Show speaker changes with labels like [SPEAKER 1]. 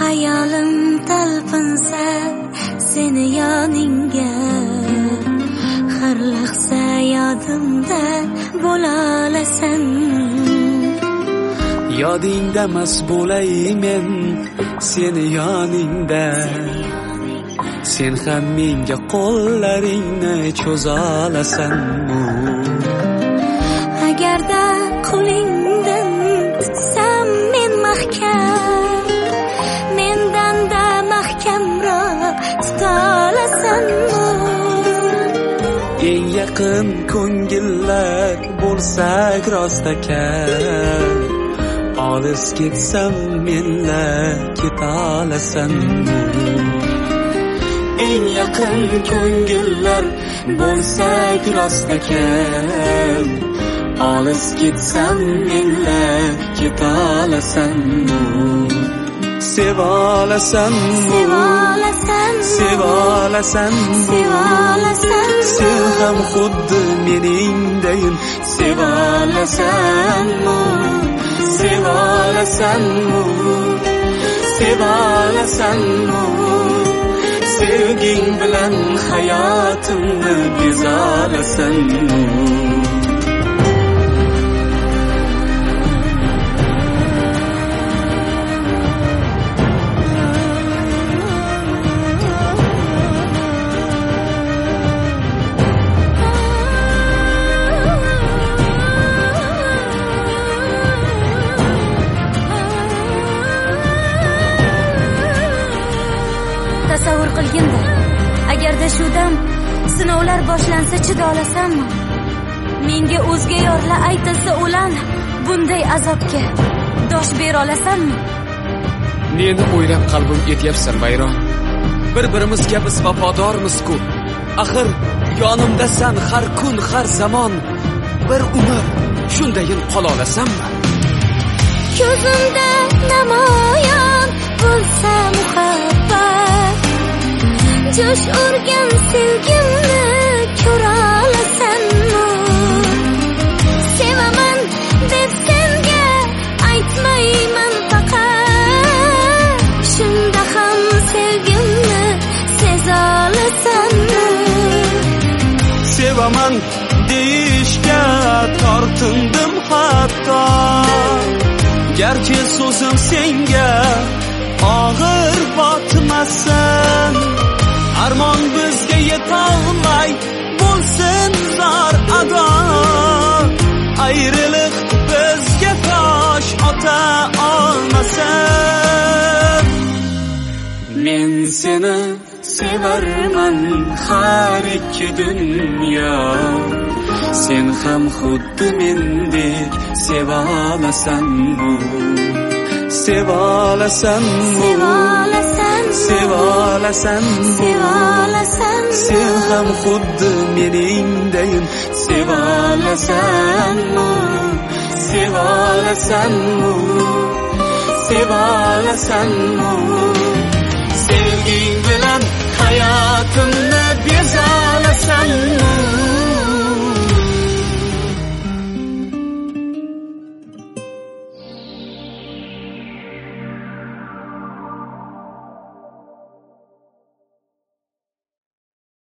[SPEAKER 1] hayolim talpinsa seni yoningga, har lahza yodimda bo'lolasan.
[SPEAKER 2] Yodingda mast bo'lay men seni yoningda, sen ham menga qo'llaringni cho'zolasan.
[SPEAKER 1] Agarda qo'lingdan tutsam men mahkam, mendan-da mahkamroq tutolasan.
[SPEAKER 2] Eng yaqin ko'ngillar bo'lsak rost ekan, olis ketsam menla ketolasan. Eng yaqin ko'ngillar bo'lsak rost ekan, olis ketsam menla ketolasan. Sevolasan,
[SPEAKER 1] sevolasan,
[SPEAKER 2] sevolasan,
[SPEAKER 1] sevolasan.
[SPEAKER 2] Sen ham xuddi meningdayin sevolasan, sevolasan, sevolasan. Sevging bilan hayotimni bezolasan.
[SPEAKER 1] Tasavvur qilganda, agarda shu dam sinovlar boshlansa chidolasanmi? Menga o'zga yorlar aytilsa ulan bunday azobga dosh bera olasanmi?
[SPEAKER 2] Meni o'ylab qalbim etyapsan bayron. Bir-birimizga biz vafodormiz-ku. Axir yonimdasan har kun, har zamon. Bir umr shundayin qola olasanmi?
[SPEAKER 1] Ko'zimda namoyon bo'lsa muhabbat, jo'sh urgan sevgimni ko'ra olasanmi? Sevaman deb senga aytmayman faqat, shunda ham sevgimni seza olasanmi?
[SPEAKER 2] Sevaman deyishga tortindim hatto, garchi so'zim senga og'ir botmasin. Armon bizga yetolmay bo'lsin zor ado, ayriliq bizga tosh ota olmasin. Men seni sevarman har ikki dunyo, sen ham xuddi mendek sevolasan. Sevolasan,
[SPEAKER 1] sevolasan,
[SPEAKER 2] sevolasan,
[SPEAKER 1] sevolasan.
[SPEAKER 2] Sen ham xuddi meningdayin sevolasan, sevolasan, sevolasan. Sevging bilan hayotimni bezolasan.